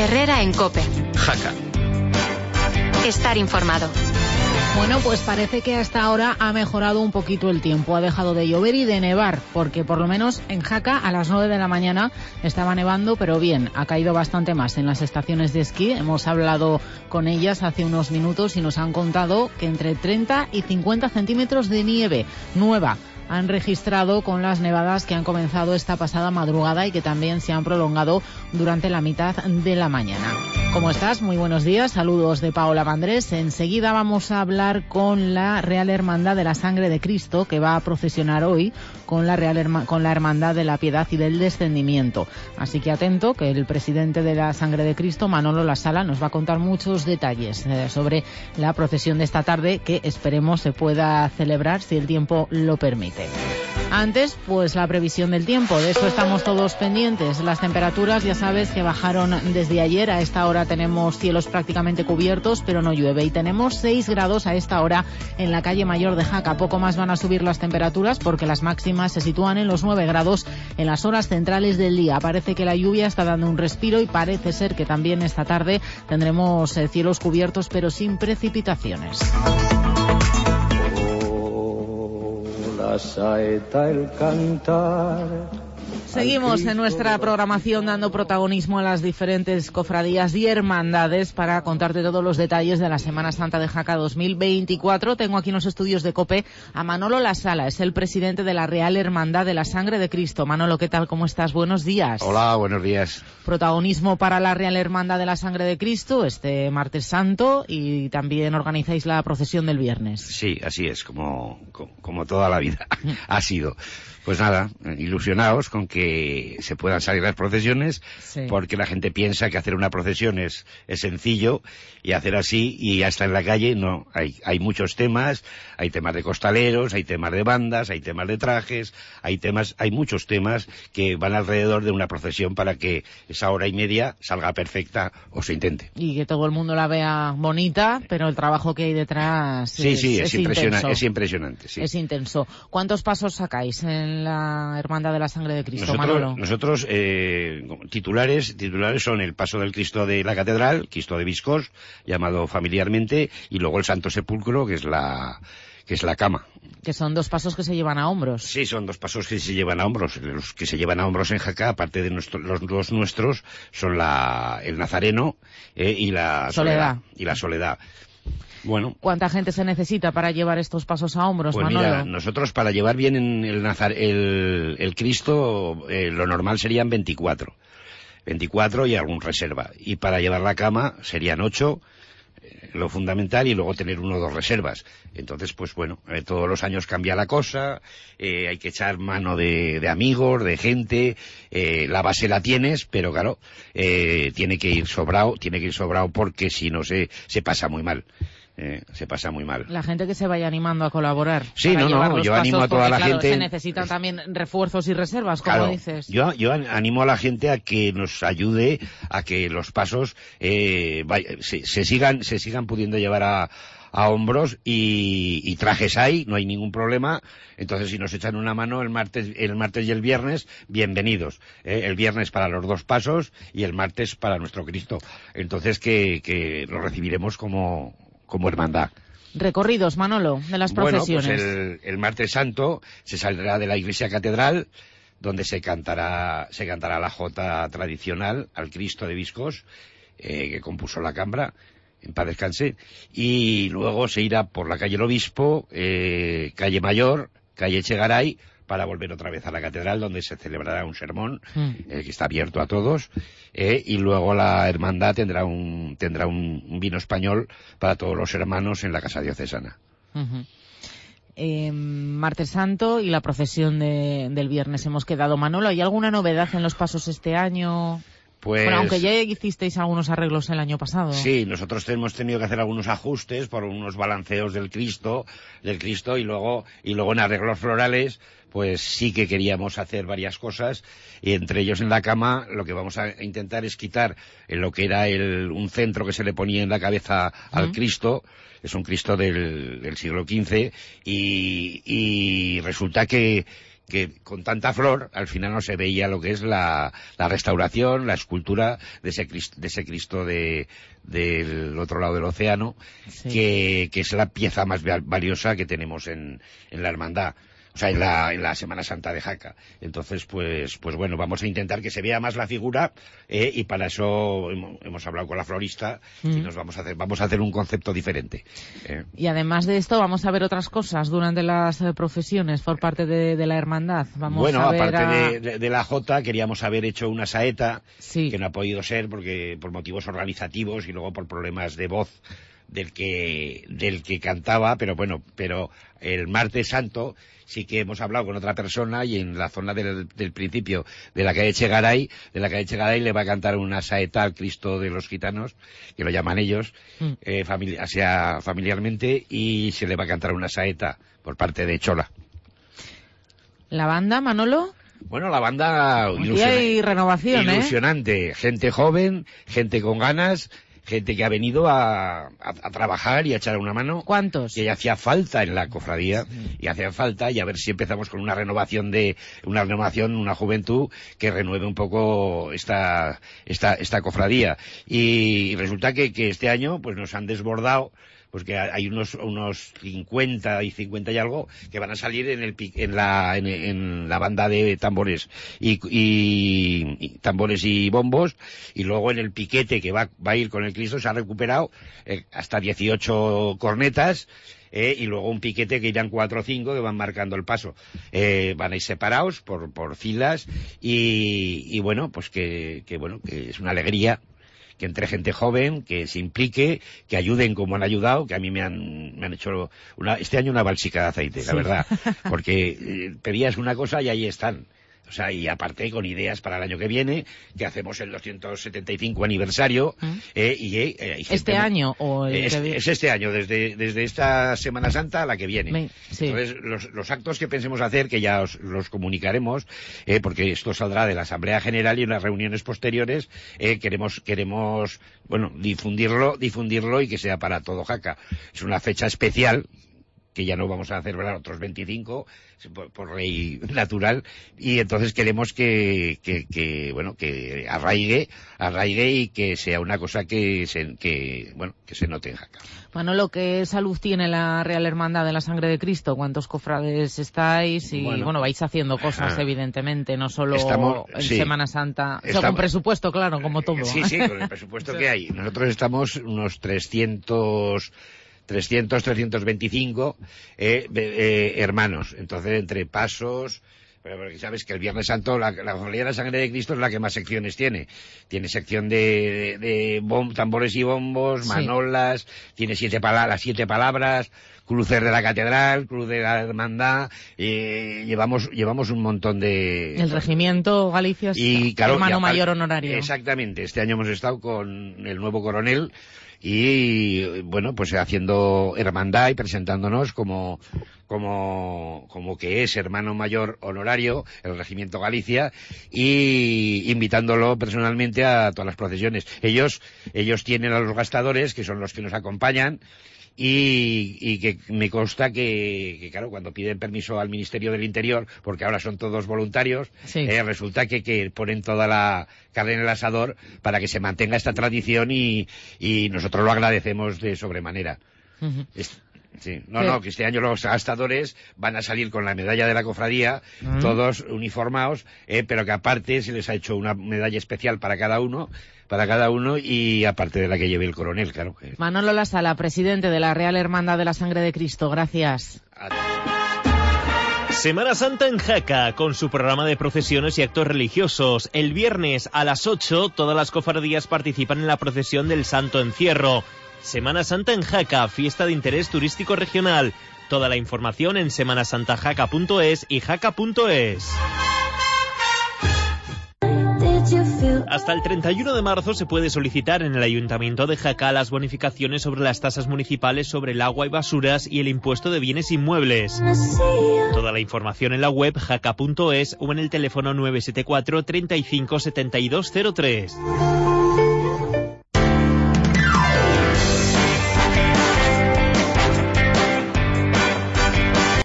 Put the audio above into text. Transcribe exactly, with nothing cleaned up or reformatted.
Herrera en COPE. Jaca. Estar informado. Bueno, pues parece que hasta ahora ha mejorado un poquito el tiempo. Ha dejado de llover y de nevar, porque por lo menos en Jaca a las nueve de la mañana estaba nevando, pero bien, ha caído bastante más en las estaciones de esquí. Hemos hablado con ellas hace unos minutos y nos han contado que entre treinta y cincuenta centímetros de nieve nueva han registrado con las nevadas que han comenzado esta pasada madrugada y que también se han prolongado durante la mitad de la mañana. ¿Cómo estás? Muy buenos días. Saludos de Paola Vandrés. Enseguida vamos a hablar con la Real Hermandad de la Sangre de Cristo, que va a procesionar hoy con la Real Herma- con la Hermandad de la Piedad y del Descendimiento. Así que atento, que el presidente de la Sangre de Cristo, Manolo Lasala, nos va a contar muchos detalles eh, sobre la procesión de esta tarde, que esperemos se pueda celebrar si el tiempo lo permite. Antes, pues la previsión del tiempo, de eso estamos todos pendientes. Las temperaturas, ya sabes, que bajaron desde ayer. A esta hora tenemos cielos prácticamente cubiertos, pero no llueve. Y tenemos seis grados a esta hora en la calle Mayor de Jaca. Poco más van a subir las temperaturas porque las máximas se sitúan en los nueve grados en las horas centrales del día. Parece que la lluvia está dando un respiro y parece ser que también esta tarde tendremos eh, cielos cubiertos, pero sin precipitaciones. La saeta, el cantar. Seguimos en nuestra programación dando protagonismo a las diferentes cofradías y hermandades para contarte todos los detalles de la Semana Santa de Jaca dos mil veinticuatro. Tengo aquí en los estudios de COPE a Manolo Lasala, es el presidente de la Real Hermandad de la Sangre de Cristo. Manolo, ¿qué tal? ¿Cómo estás? Buenos días. Hola, buenos días. Protagonismo para la Real Hermandad de la Sangre de Cristo este martes santo, y también organizáis la procesión del viernes. Sí, así es, como, como, como toda la vida ha sido. Pues nada, ilusionados con que se puedan salir las procesiones, sí. Porque la gente piensa que hacer una procesión es, es sencillo, y hacer así y ya está en la calle, no. Hay, hay muchos temas, hay temas de costaleros, hay temas de bandas, hay temas de trajes, hay temas, hay muchos temas que van alrededor de una procesión para que esa hora y media salga perfecta o se intente. Y que todo el mundo la vea bonita, pero el trabajo que hay detrás sí, es, sí, es, es impresiona, intenso. es impresionante. Sí. Es intenso. ¿Cuántos pasos sacáis en la Hermandad de la Sangre de Cristo, nosotros, Manolo? Nosotros, eh, titulares, titulares son el paso del Cristo de la Catedral, Cristo de Viscos, llamado familiarmente, y luego el Santo Sepulcro, que es la, que es la cama. Que son dos pasos que se llevan a hombros. Sí, son dos pasos que se llevan a hombros. Los que se llevan a hombros en Jaca, aparte de nuestro, los dos nuestros, son la, el Nazareno eh, y la Soledad. Soledad. Y la Soledad. Bueno. ¿Cuánta gente se necesita para llevar estos pasos a hombros, pues Manolo? Mira, nosotros para llevar bien el, Nazar, el, el Cristo, eh, lo normal serían veinticuatro. veinticuatro y algún reserva. Y para llevar la cama serían ocho, eh, lo fundamental, y luego tener uno o dos reservas. Entonces, pues bueno, eh, todos los años cambia la cosa, eh, hay que echar mano de, de amigos, de gente, eh, la base la tienes, pero claro, eh, tiene que ir sobrado, tiene que ir sobrado porque si no se, se pasa muy mal. Eh, se pasa muy mal. La gente que se vaya animando a colaborar. Sí, no, no, yo animo a toda porque, la claro, gente. Se necesitan también refuerzos y reservas, como claro, dices. Yo, yo animo a la gente a que nos ayude a que los pasos eh, vaya, se, se sigan, se sigan pudiendo llevar a, a hombros, y, y trajes hay, no hay ningún problema. Entonces, si nos echan una mano el martes, el martes y el viernes, bienvenidos. ¿eh? El viernes para los dos pasos y el martes para nuestro Cristo. Entonces, que, que lo recibiremos como como hermandad. Recorridos, Manolo, de las procesiones. Bueno, pues el, el martes santo se saldrá de la iglesia catedral, donde se cantará, se cantará la jota tradicional al Cristo de Viscos, eh, que compuso la Cambra, en paz descanse, y luego se irá por la calle El Obispo, eh, calle Mayor, calle Echegaray, para volver otra vez a la catedral, donde se celebrará un sermón mm. eh, que está abierto a todos, eh, y luego la hermandad tendrá un tendrá un, un vino español para todos los hermanos en la casa diocesana. Uh-huh. Eh, Martes Santo y la procesión de, del viernes hemos quedado. Manolo, ¿hay alguna novedad en los pasos este año? Pues, bueno, aunque ya hicisteis algunos arreglos el año pasado. Sí, nosotros hemos tenido que hacer algunos ajustes por unos balanceos del Cristo, del Cristo y luego y luego en arreglos florales, pues sí que queríamos hacer varias cosas, y entre ellos en la cama lo que vamos a intentar es quitar en lo que era el, un centro que se le ponía en la cabeza al uh-huh. Cristo. Es un Cristo del, del siglo quince, y, y resulta que que con tanta flor al final no se veía lo que es la, la restauración, la escultura de ese Cristo, de ese Cristo de, del otro lado del océano, sí. que, que es la pieza más valiosa que tenemos en, en la hermandad. O sea, en la, en la Semana Santa de Jaca. Entonces, pues, pues bueno, vamos a intentar que se vea más la figura, eh, y para eso hemos, hemos hablado con la florista mm. y nos vamos a hacer, vamos a hacer un concepto diferente. Eh. Y además de esto, vamos a ver otras cosas durante las eh, procesiones por parte de, de la hermandad. Vamos bueno, a ver aparte a... de, de, de la Jota, queríamos haber hecho una saeta, sí. que no ha podido ser porque por motivos organizativos y luego por problemas de voz del que del que cantaba, pero bueno, pero el martes santo sí que hemos hablado con otra persona y en la zona del, del principio de la calle Chegaray, de la calle Chegaray le va a cantar una saeta al Cristo de los Gitanos, que lo llaman ellos, mm. eh, familia, sea familiarmente, y se le va a cantar una saeta por parte de Chola. ¿La banda, Manolo? Bueno, la banda ilusiona- hay renovación, ilusionante, ¿eh? Gente joven, gente con ganas, gente que ha venido a, a, a trabajar y a echar una mano. ¿Cuántos? Que ya hacía falta en la cofradía, sí. y hacía falta, y a ver si empezamos con una renovación de, una renovación, una juventud que renueve un poco esta, esta, esta cofradía. Y resulta que, que este año, pues nos han desbordado, pues que hay unos, unos cincuenta y cincuenta y algo que van a salir en el, en la, en, en la banda de tambores y, y, y tambores y bombos, y luego en el piquete que va, va a ir con el Cristo se ha recuperado eh, hasta dieciocho cornetas. Eh, y luego un piquete que irán cuatro o cinco que van marcando el paso. Eh, van a ir separados por, por filas y, y bueno, pues que, que bueno, que es una alegría que entre gente joven, que se implique, que ayuden como han ayudado, que a mí me han, me han hecho una, este año una balsica de aceite, sí. la verdad, porque eh, pedías una cosa y ahí están. O sea, y aparte con ideas para el año que viene, que hacemos el doscientos setenta y cinco aniversario, ¿Mm? eh, y eh, hay gente, ¿Este año o el es, que... es este año, desde, desde esta Semana Santa a la que viene. Me, sí. Entonces, los, los actos que pensemos hacer, que ya os los comunicaremos, eh, porque esto saldrá de la Asamblea General y en las reuniones posteriores, eh, queremos, queremos, bueno, difundirlo, difundirlo y que sea para todo Jaca. Es una fecha especial, que ya no vamos a celebrar otros veinticinco por, por ley natural, y entonces queremos que, que, que bueno, que arraigue, arraigue y que sea una cosa que se, que, bueno, que se note en Jaca. Manolo, ¿qué salud tiene la Real Hermandad de la Sangre de Cristo? ¿Cuántos cofrades estáis? Y bueno, bueno vais haciendo cosas, ah, evidentemente, no solo estamos, en sí, Semana Santa, estamos, o sea, con presupuesto, claro, como todo. Sí, sí, con el presupuesto que hay. Nosotros estamos unos trescientos, trescientos, trescientos veinticinco eh, eh, hermanos. Entonces, entre pasos, porque sabes que el Viernes Santo la, la Cofradía de la Sangre de Cristo es la que más secciones tiene. Tiene sección de, de, de bom, tambores y bombos, sí. manolas, tiene siete pala, las siete palabras, cruces de la catedral, cruz de la hermandad, eh, llevamos llevamos un montón de... El regimiento Galicia, y, claro, hermano y, mayor honorario. Exactamente, este año hemos estado con el nuevo coronel y, bueno, pues haciendo hermandad y presentándonos como como como que es hermano mayor honorario el regimiento Galicia, y invitándolo personalmente a todas las procesiones. Ellos ellos tienen a los gastadores, que son los que nos acompañan, y, y que me consta que, que, claro, cuando piden permiso al Ministerio del Interior, porque ahora son todos voluntarios, sí. eh, resulta que, que ponen toda la carne en el asador para que se mantenga esta tradición, y, y nosotros lo agradecemos de sobremanera. Uh-huh. Es, sí. No, no, que este año los gastadores van a salir con la medalla de la cofradía, uh-huh. todos uniformados, eh, pero que aparte se les ha hecho una medalla especial para cada uno, para cada uno, y aparte de la que lleve el coronel, claro. Manolo Lasala, presidente de la Real Hermandad de la Sangre de Cristo, gracias. Semana Santa en Jaca, con su programa de procesiones y actos religiosos. El viernes a las ocho, todas las cofradías participan en la procesión del Santo Encierro. Semana Santa en Jaca, fiesta de interés turístico regional. Toda la información en semana santa jaca punto es y jaca punto es. Hasta el treinta y uno de marzo se puede solicitar en el Ayuntamiento de Jaca las bonificaciones sobre las tasas municipales sobre el agua y basuras y el impuesto de bienes inmuebles. Toda la información en la web jaca punto es o en el teléfono nueve siete cuatro, treinta y cinco, setenta y dos cero tres.